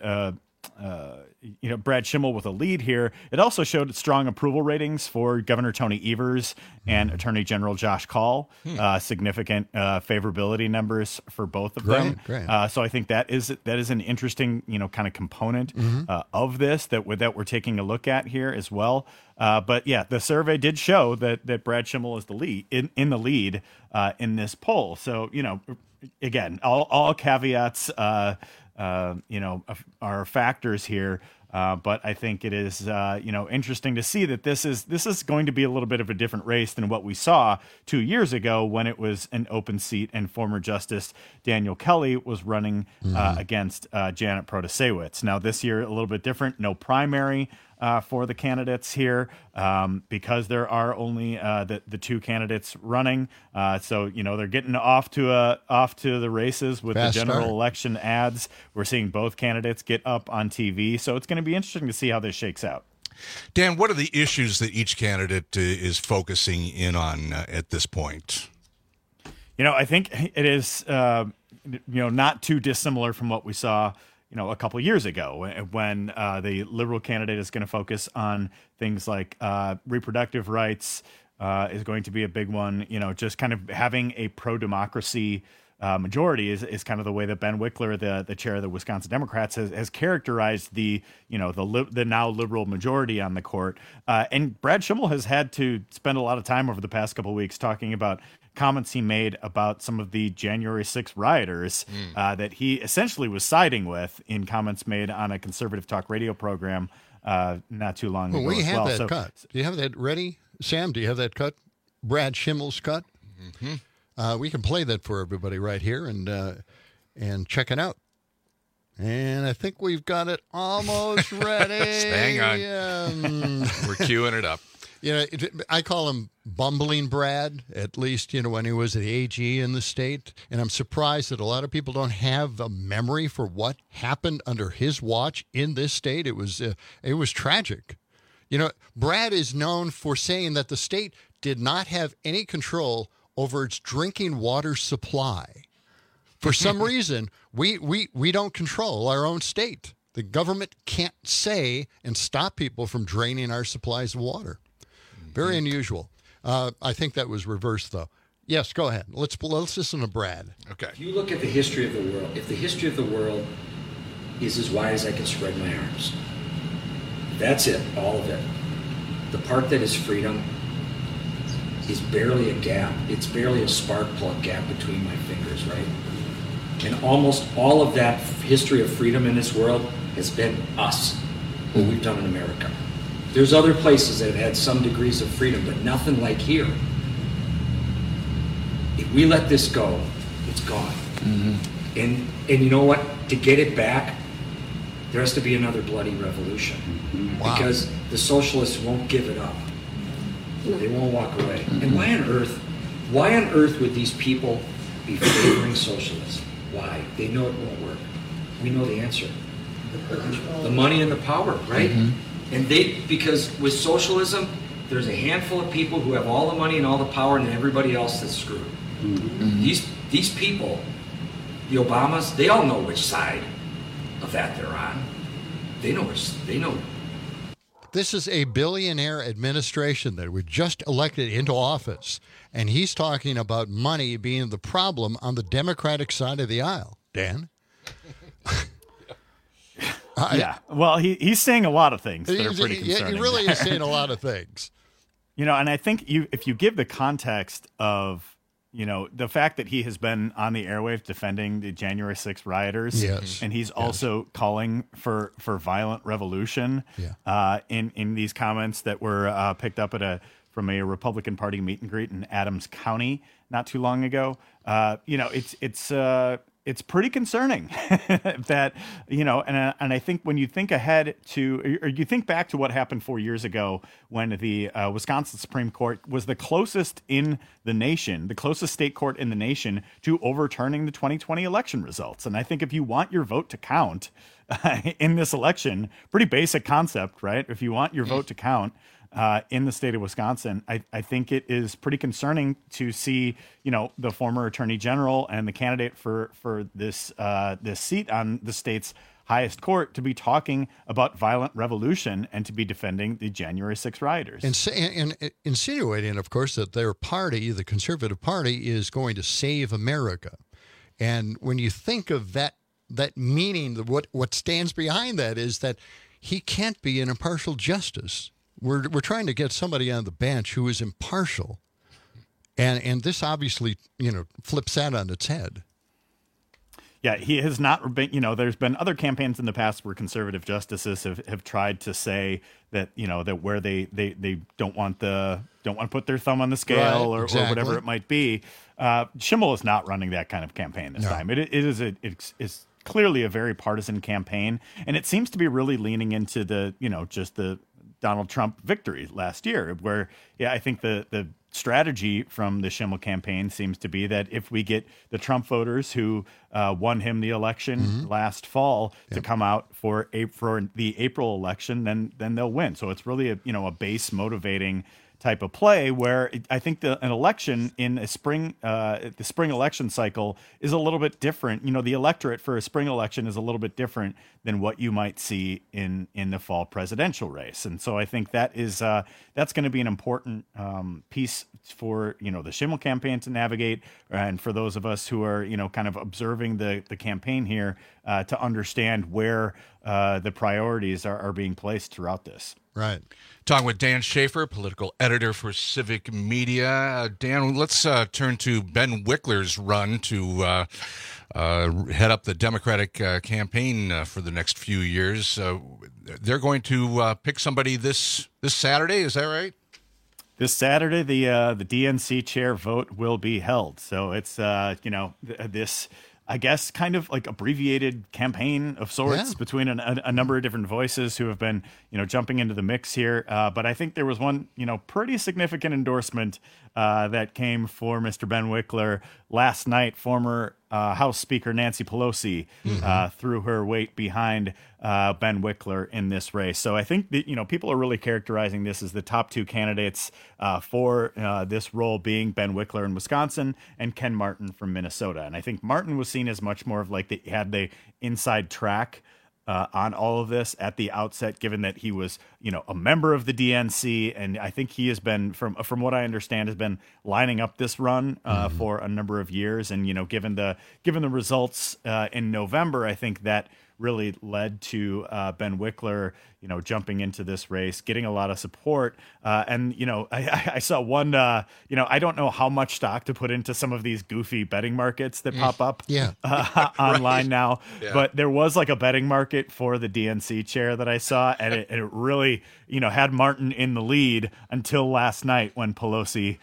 Brad Schimmel with a lead here, it also showed strong approval ratings for Governor Tony Evers and Attorney General Josh Kaul, significant favorability numbers for both of them. Great. So I think that is an interesting kind of component of this that we're taking a look at here as well. But yeah, the survey did show that Brad Schimmel is the lead in the lead in this poll. So again, all caveats are factors here. But I think it is, interesting to see that this is going to be a little bit of a different race than what we saw 2 years ago when it was an open seat and former Justice Daniel Kelly was running against Janet Protasewicz. Now this year a little bit different, no primary for the candidates here because there are only the two candidates running. So they're getting off to the races with the general election ads. We're seeing both candidates get up on TV, so it's going to be interesting to see how this shakes out. Dan, what are the issues that each candidate is focusing in on at this point? I think it is not too dissimilar from what we saw a couple of years ago when the liberal candidate is going to focus on things like reproductive rights is going to be a big one. Just kind of having a pro-democracy majority is kind of the way that Ben Wickler, the chair of the Wisconsin Democrats, has characterized the now liberal majority on the court. And Brad Schimmel has had to spend a lot of time over the past couple of weeks talking about comments he made about some of the January 6th rioters that he essentially was siding with in comments made on a conservative talk radio program not too long ago. We as have well. that cut. Do you have that ready? Sam, do you have that cut? Brad Schimmel's cut? We can play that for everybody right here and check it out. And I think we've got it almost ready. Hang on. We're queuing it up. I call him Bumbling Brad, at least, when he was the AG in the state. And I'm surprised that a lot of people don't have a memory for what happened under his watch in this state. It was tragic. Brad is known for saying that the state did not have any control over its drinking water supply. For some reason, we don't control our own state. The government can't say and stop people from draining our supplies of water. Very unusual. I think that was reversed, though. Yes, go ahead. Let's listen to Brad. Okay. If you look at the history of the world, if the history of the world is as wide as I can spread my arms, that's it, all of it. The part that is freedom is barely a gap. It's barely a spark plug gap between my fingers, right? And almost all of that history of freedom in this world has been us, what we've done in America. There's other places that have had some degrees of freedom, but nothing like here. If we let this go, it's gone. Mm-hmm. And you know what? To get it back, there has to be another bloody revolution. Mm-hmm. Wow. Because the socialists won't give it up. They won't walk away. Mm-hmm. And why on earth would these people be favoring socialism? Why? They know it won't work. We know the answer. The money and the power, right? Mm-hmm. And because with socialism, there's a handful of people who have all the money and all the power, and everybody else that's screwed. Mm-hmm. These people, the Obamas, they all know which side of that they're on. They know. This is a billionaire administration that was just elected into office, and he's talking about money being the problem on the Democratic side of the aisle. Dan? Yeah. Well, he's saying a lot of things that are pretty concerning. He really is saying a lot of things. And I think if you give the context of, the fact that he has been on the airwaves defending the January 6th rioters, yes, and he's also calling for violent revolution in these comments that were picked up from a Republican Party meet and greet in Adams County not too long ago. It's pretty concerning that, and I think when you think ahead or you think back to what happened 4 years ago when the Wisconsin Supreme Court was the closest in the nation, the closest state court in the nation to overturning the 2020 election results. And I think if you want your vote to count in this election, pretty basic concept, right? If you want your vote to count, in the state of Wisconsin, I think it is pretty concerning to see, the former attorney general and the candidate for this seat on the state's highest court to be talking about violent revolution and to be defending the January 6th rioters. And insinuating, of course, that their party, the Conservative Party, is going to save America. And when you think of that meaning, what stands behind that is that he can't be an impartial justice. We're trying to get somebody on the bench who is impartial, and this obviously flips that on its head. Yeah, he has not been. There's been other campaigns in the past where conservative justices have tried to say that that where they don't want to put their thumb on the scale, right, or whatever it might be. Schimmel is not running that kind of campaign this time. It is clearly a very partisan campaign, and it seems to be really leaning into just the Donald Trump victory last year, where I think the strategy from the Schimmel campaign seems to be that if we get the Trump voters who won him the election last fall to come out for the April election, then they'll win. So it's really a base motivating type of play where I think an election in the spring election cycle is a little bit different. The electorate for a spring election is a little bit different than what you might see in the fall presidential race. And so I think that's going to be an important piece for, the Schimmel campaign to navigate, and for those of us who are, kind of observing the campaign here to understand where the priorities are being placed throughout this. Right. Talking with Dan Schaefer, political editor for Civic Media. Dan, let's turn to Ben Wickler's run to head up the Democratic campaign for the next few years. They're going to pick somebody this Saturday, is that right? This Saturday, the DNC chair vote will be held. So it's, this, I guess, kind of like abbreviated campaign of sorts between a number of different voices who have been, jumping into the mix here. But I think there was one, pretty significant endorsement that came for Mr. Ben Wickler last night. Former House Speaker Nancy Pelosi threw her weight behind Ben Wickler in this race. So I think that, people are really characterizing this as the top two candidates for this role being Ben Wickler in Wisconsin and Ken Martin from Minnesota. And I think Martin was seen as much more of like had the inside track on all of this at the outset, given that he was, a member of the DNC, and I think he has been, from what I understand, has been lining up this run for a number of years. And given the results in November, I think that really led to Ben Wickler, jumping into this race, getting a lot of support. And I saw one, I don't know how much stock to put into some of these goofy betting markets that pop up online now, but there was like a betting market for the DNC chair that I saw, and it really, had Martin in the lead until last night when Pelosi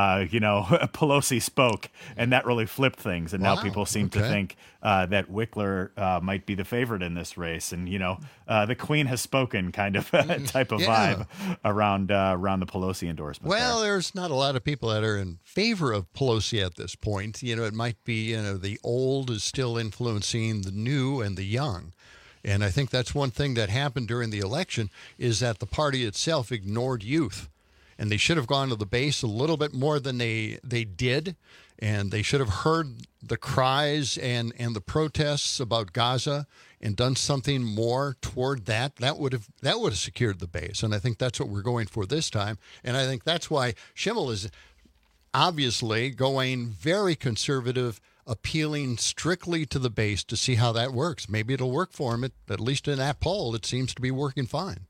spoke, and that really flipped things. And now people seem to think that Wickler might be the favorite in this race. And, the Queen has spoken kind of type of vibe around the Pelosi endorsement. Well, there's not a lot of people that are in favor of Pelosi at this point. It might be, the old is still influencing the new and the young. And I think that's one thing that happened during the election is that the party itself ignored youth. And they should have gone to the base a little bit more than they did. And they should have heard the cries and the protests about Gaza and done something more toward that. That would have secured the base. And I think that's what we're going for this time. And I think that's why Schimmel is obviously going very conservative, appealing strictly to the base to see how that works. Maybe it'll work for him. At least in that poll, it seems to be working fine.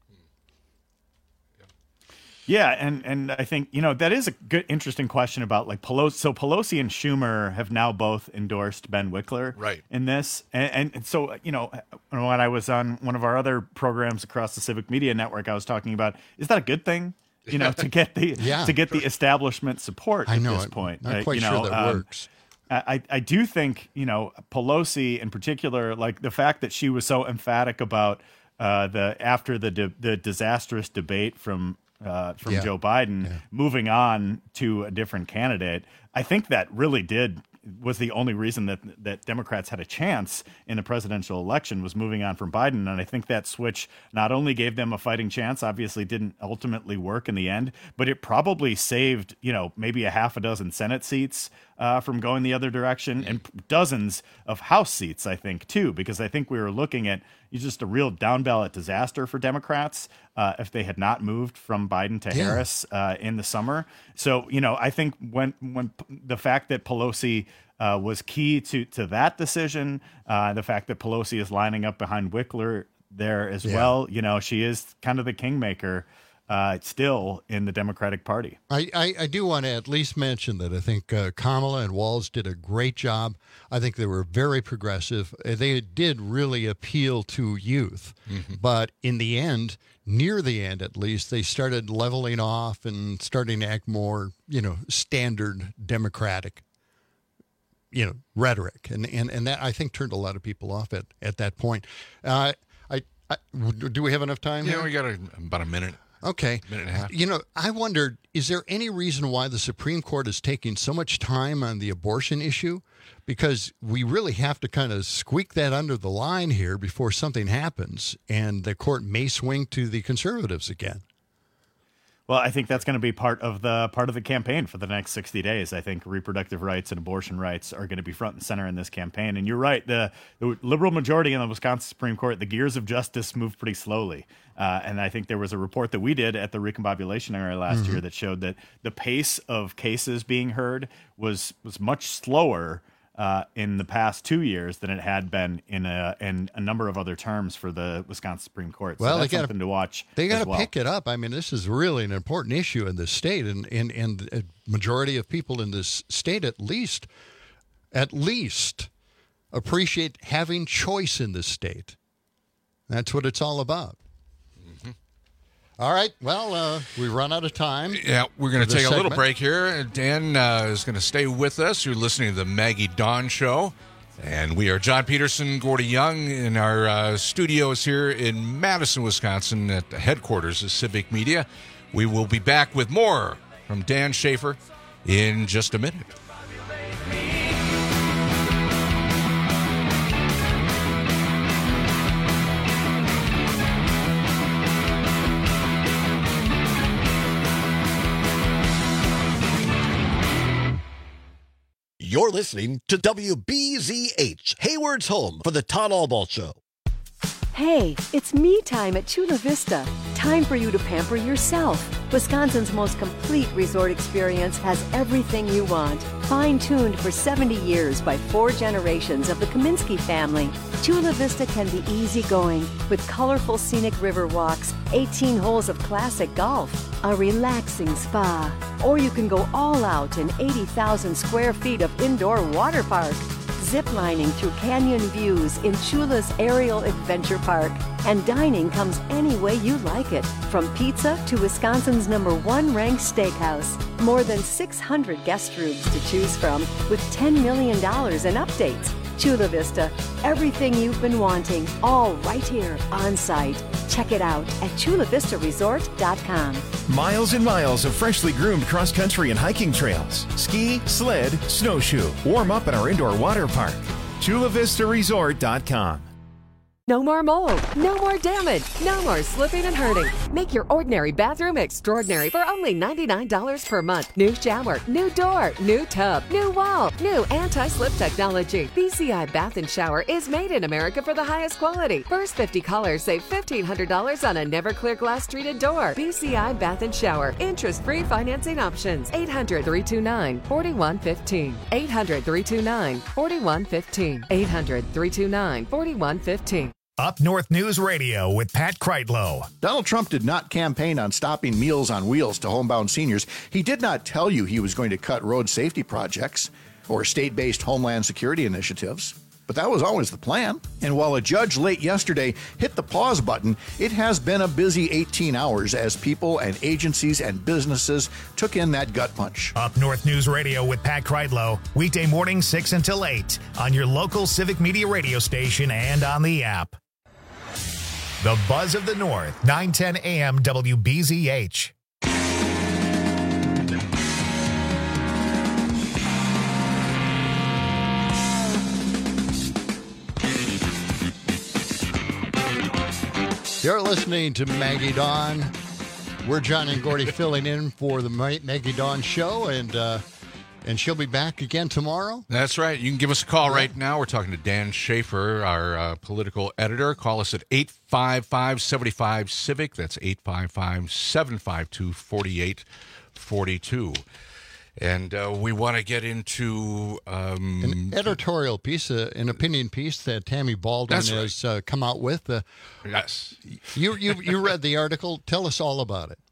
Yeah, and I think, that is a good, interesting question about like Pelosi. So Pelosi and Schumer have now both endorsed Ben Wickler in this. And so, when I was on one of our other programs across the Civic Media Network, I was talking about, is that a good thing? To get the establishment support at this point. Not quite sure that works. I do think, Pelosi in particular, like the fact that she was so emphatic about after the disastrous debate from Joe Biden, moving on to a different candidate, I think that really was the only reason that Democrats had a chance in the presidential election, was moving on from Biden. And I think that switch not only gave them a fighting chance, obviously didn't ultimately work in the end, but it probably saved, maybe a half a dozen Senate seats from going the other direction, and dozens of House seats, I think, too, because I think we were looking at just a real down ballot disaster for Democrats if they had not moved from Biden to Harris in the summer. So, I think when the fact that Pelosi was key to that decision, the fact that Pelosi is lining up behind Wickler there as well, she is kind of the kingmaker still in the Democratic Party. I do want to at least mention that I think Kamala and Walz did a great job. I think they were very progressive. They did really appeal to youth. Mm-hmm. But in the end, near the end at least, they started leveling off and starting to act more, standard Democratic, rhetoric. And that, I think, turned a lot of people off at that point. Do we have enough time? Yeah, we got about a minute. Okay. Minute and a half. I wondered, is there any reason why the Supreme Court is taking so much time on the abortion issue? Because we really have to kind of squeak that under the line here before something happens, and the court may swing to the conservatives again. Well, I think that's going to be part of the campaign for the next 60 days. I think reproductive rights and abortion rights are going to be front and center in this campaign. And you're right, the liberal majority in the Wisconsin Supreme Court, the gears of justice move pretty slowly. And I think there was a report that we did at the recombobulation area last year that showed that the pace of cases being heard was much slower in the past 2 years than it had been in a number of other terms for the Wisconsin Supreme Court. So well, that's something to watch. They got to pick it up. I mean, this is really an important issue in this state, and a majority of people in this state at least appreciate having choice in this state. That's what it's all about. All right. Well, we run out of time. Yeah, we're going to take a little break here. Dan is going to stay with us. You're listening to the Maggie Dawn Show. And we are John Peterson, Gordy Young, in our studios here in Madison, Wisconsin, at the headquarters of Civic Media. We will be back with more from Dan Schaefer in just a minute. You're listening to WBZH, Hayward's home for the Todd Albaugh Show. Hey, it's me time at Chula Vista. Time for you to pamper yourself. Wisconsin's most complete resort experience has everything you want. Fine-tuned for 70 years by 4 generations of the Kaminsky family, Chula Vista can be easygoing with colorful scenic river walks, 18 holes of classic golf, a relaxing spa, or you can go all out in 80,000 square feet of indoor water park. Ziplining through canyon views in Chula's Aerial Adventure Park. And dining comes any way you like it, from pizza to Wisconsin's #1 ranked steakhouse. More than 600 guest rooms to choose from with $10 million in updates. Chula Vista, everything you've been wanting, all right here on site. Check it out at chulavistaresort.com. Miles and miles of freshly groomed cross-country and hiking trails. Ski, sled, snowshoe. Warm up at our indoor water park. chulavistaresort.com. No more mold, no more damage, no more slipping and hurting. Make your ordinary bathroom extraordinary for only $99 per month. New shower, new door, new tub, new wall, new anti-slip technology. BCI Bath and Shower is made in America for the highest quality. First 50 callers save $1,500 on a never clear glass treated door. BCI Bath and Shower. Interest-free financing options. 800-329-4115. 800-329-4115. 800-329-4115. Up North News Radio with Pat Kreitlow. Donald Trump did not campaign on stopping Meals on Wheels to homebound seniors. He did not tell you he was going to cut road safety projects or state-based homeland security initiatives. But that was always the plan. And while a judge late yesterday hit the pause button, it has been a busy 18 hours as people and agencies and businesses took in that gut punch. Up North News Radio with Pat Kreitlow, weekday morning 6 until 8 on your local Civic Media radio station and on the app. The Buzz of the North, 910 AM WBZH. You're listening to Maggie Dawn. We're John and Gordy filling in for the Maggie Dawn Show, and she'll be back again tomorrow. That's right. You can give us a call right now. We're talking to Dan Schaefer, our political editor. Call us at 855-75-CIVIC. That's 855-752-4842. And we want to get into an editorial piece, an opinion piece that Tammy Baldwin has come out with. Yes. You read the article. Tell us all about it.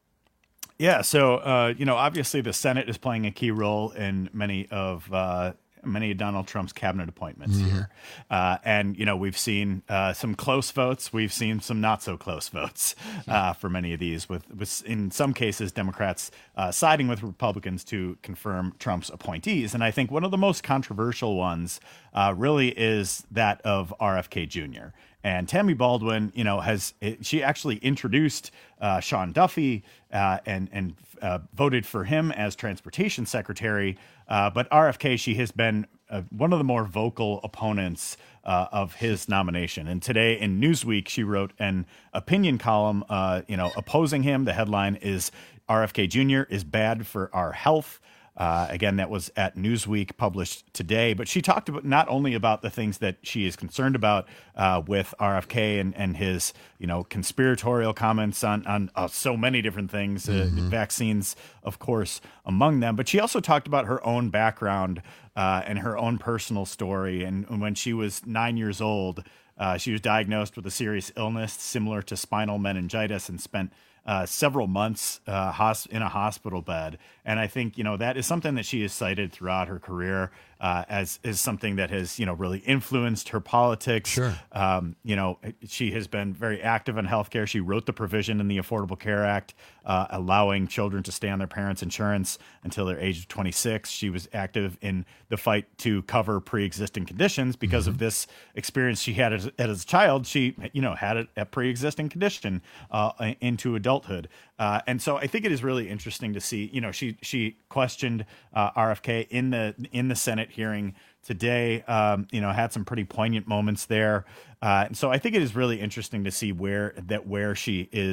Yeah, so obviously the Senate is playing a key role in many of Donald Trump's cabinet appointments here, and we've seen some close votes, we've seen some not so close votes for many of these. With in some cases Democrats siding with Republicans to confirm Trump's appointees, and I think one of the most controversial ones really is that of RFK Jr. And Tammy Baldwin, she actually introduced Sean Duffy and voted for him as transportation secretary. But RFK, she has been one of the more vocal opponents of his nomination. And today in Newsweek, she wrote an opinion column, opposing him. The headline is RFK Jr. is bad for our health. Again, that was at Newsweek, published today. But she talked about not only about the things that she is concerned about with RFK and his, conspiratorial comments on so many different things, vaccines, of course, among them. But she also talked about her own background and her own personal story. And when she was 9 years old, she was diagnosed with a serious illness similar to spinal meningitis and spent several months in a hospital bed. And I think, that is something that she has cited throughout her career as something that has, really influenced her politics. Sure. She has been very active in healthcare. She wrote the provision in the Affordable Care Act allowing children to stay on their parents' insurance until their age of 26. She was active in the fight to cover pre-existing conditions because of this experience she had as a child. She, had a pre-existing condition into adulthood. And so I think it is really interesting to see, she questioned RFK in the Senate hearing today, had some pretty poignant moments there. And so I think it is really interesting to see where she is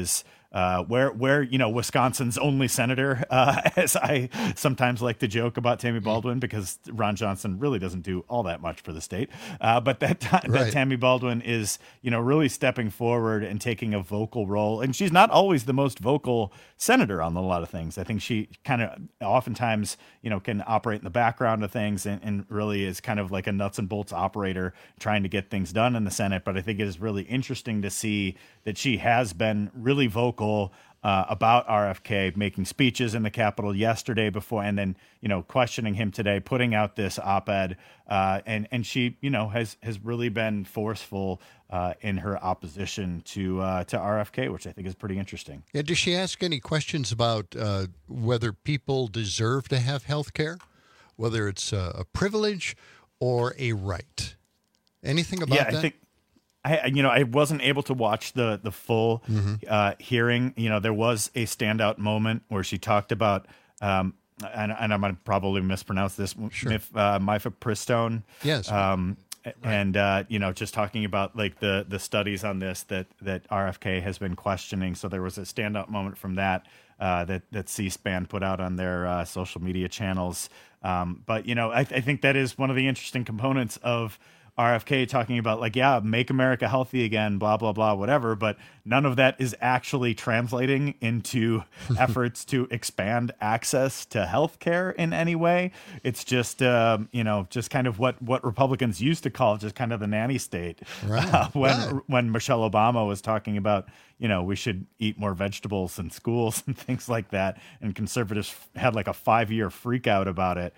where Wisconsin's only senator, as I sometimes like to joke about Tammy Baldwin, because Ron Johnson really doesn't do all that much for the state. But that Tammy Baldwin is, really stepping forward and taking a vocal role. And she's not always the most vocal senator on a lot of things. I think she kind of oftentimes, can operate in the background of things and really is kind of like a nuts and bolts operator trying to get things done in the Senate. But I think it is really interesting to see that she has been really vocal about RFK, making speeches in the Capitol yesterday before, and then, questioning him today, putting out this op-ed. And she, has really been forceful in her opposition to RFK, which I think is pretty interesting. Yeah, does she ask any questions about whether people deserve to have health care, whether it's a privilege or a right? Anything about that? I think I wasn't able to watch the full hearing. There was a standout moment where she talked about, and I'm going to probably mispronounce this, mifepristone. Yes. And just talking about like the studies on this that RFK has been questioning. So there was a standout moment from that C-SPAN put out on their social media channels. But I think that is one of the interesting components of RFK talking about make America healthy again, blah, blah, blah, whatever. But none of that is actually translating into efforts to expand access to health care in any way. It's just, just kind of what Republicans used to call just kind of the nanny state. Right. When Michelle Obama was talking about, we should eat more vegetables in schools and things like that. And conservatives had like a 5-year freak out about it.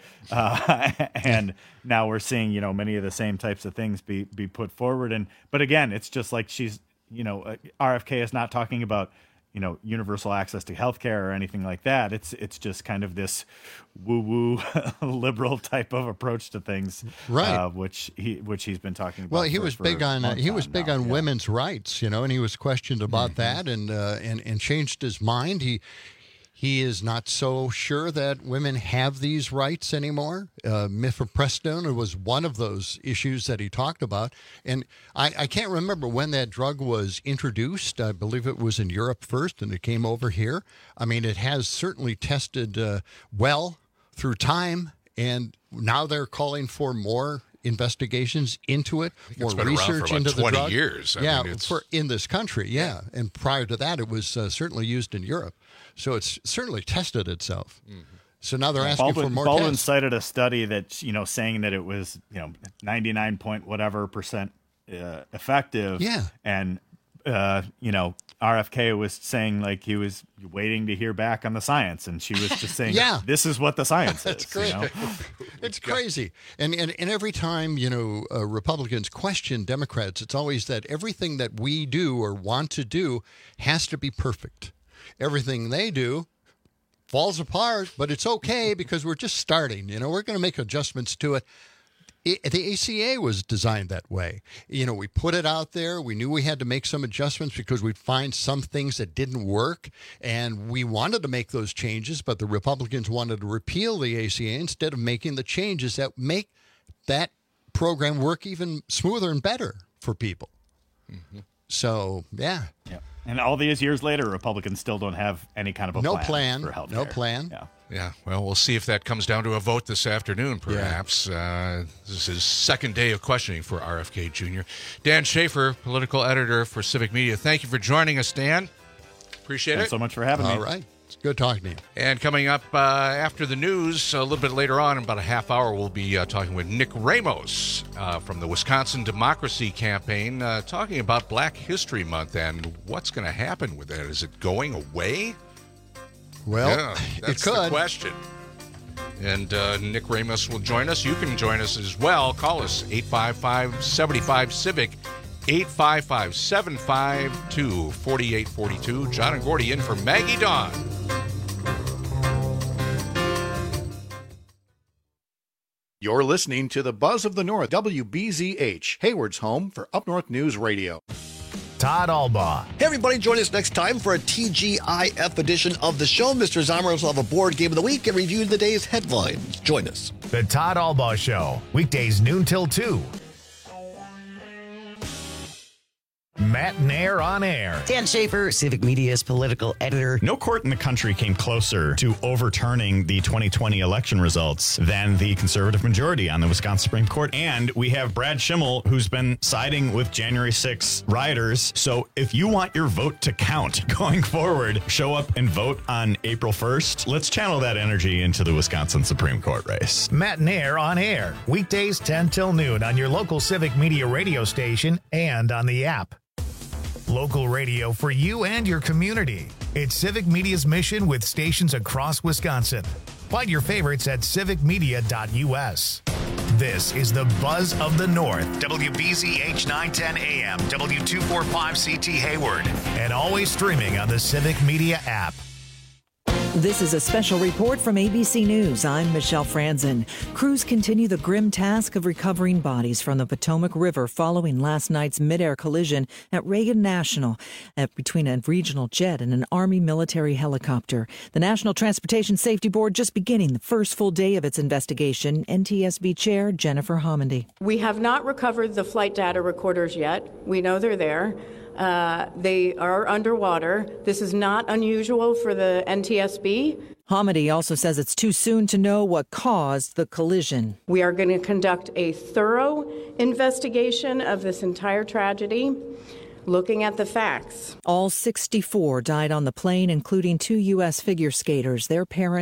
And now we're seeing, many of the same types of things be put forward. But again, it's just like she's, RFK is not talking about, universal access to healthcare or anything like that. It's just kind of this woo-woo liberal type of approach to things, right? Which he's been talking about. Well, he was big on women's rights, and he was questioned about that, and changed his mind. He is not so sure that women have these rights anymore. Mifepristone was one of those issues that he talked about. And I can't remember when that drug was introduced. I believe it was in Europe first, and it came over here. I mean, it has certainly tested well through time, and now they're calling for more investigations into it, more research into the drug. 20 years. I mean, in this country, yeah. And prior to that, it was certainly used in Europe. So it's certainly tested itself. Mm-hmm. So now they're asking for more Baldwin tests. cited a study that, saying that it was, 99 point whatever percent effective. Yeah. And, RFK was saying like he was waiting to hear back on the science, and she was just saying, this is what the science That's is. Great. It's crazy. And every time, Republicans question Democrats, it's always that everything that we do or want to do has to be perfect. Everything they do falls apart, but it's okay because we're just starting. We're going to make adjustments to it. The ACA was designed that way. We put it out there. We knew we had to make some adjustments because we'd find some things that didn't work, and we wanted to make those changes, but the Republicans wanted to repeal the ACA instead of making the changes that make that program work even smoother and better for people. Mm-hmm. So, yeah. And all these years later, Republicans still don't have any kind of a plan for health care. No plan. Yeah. Well, we'll see if that comes down to a vote this afternoon, perhaps. This is his second day of questioning for RFK Jr. Dan Schaefer, political editor for Civic Media. Thank you for joining us, Dan. Appreciate Thanks so much for having me. All right. It's good talking to you. And coming up after the news, a little bit later on, in about a half hour, we'll be talking with Nick Ramos from the Wisconsin Democracy Campaign, talking about Black History Month and what's going to happen with that. Is it going away? Well, that's it could. The question. And Nick Ramos will join us. You can join us as well. Call us 855-75-CIVIC, 855-752-4842. John and Gordy in for Maggie Dawn. You're listening to the Buzz of the North, WBZH, Hayward's home for Up North News Radio. Todd Albaugh. Hey, everybody, join us next time for a TGIF edition of the show. Mr. Zomers will have a board game of the week and review the day's headlines. Join us. The Todd Albaugh Show, weekdays noon till 2. Matt Nair on air. Dan Schaefer, Civic Media's political editor. No court in the country came closer to overturning the 2020 election results than the conservative majority on the Wisconsin Supreme Court. And we have Brad Schimmel, who's been siding with January 6 rioters. So if you want your vote to count going forward, show up and vote on April 1st. Let's channel that energy into the Wisconsin Supreme Court race. Matt Nair on air. Weekdays 10 till noon on your local Civic Media radio station and on the app. Local radio for you and your community. It's Civic Media's mission with stations across Wisconsin. Find your favorites at civicmedia.us. This is the Buzz of the North, WBZH 910 AM, W245 CT Hayward, and always streaming on the Civic Media app. This is a special report from ABC News. I'm Michelle Franzen. Crews continue the grim task of recovering bodies from the Potomac River following last night's midair collision at Reagan National between a regional jet and an Army military helicopter. The National Transportation Safety Board just beginning the first full day of its investigation. NTSB Chair Jennifer Homendy. We have not recovered the flight data recorders yet. We know they're there. They are underwater. This is not unusual for the NTSB. Homendy also says it's too soon to know what caused the collision. We are going to conduct a thorough investigation of this entire tragedy, looking at the facts. All 64 died on the plane, including 2 U.S. figure skaters. Their parents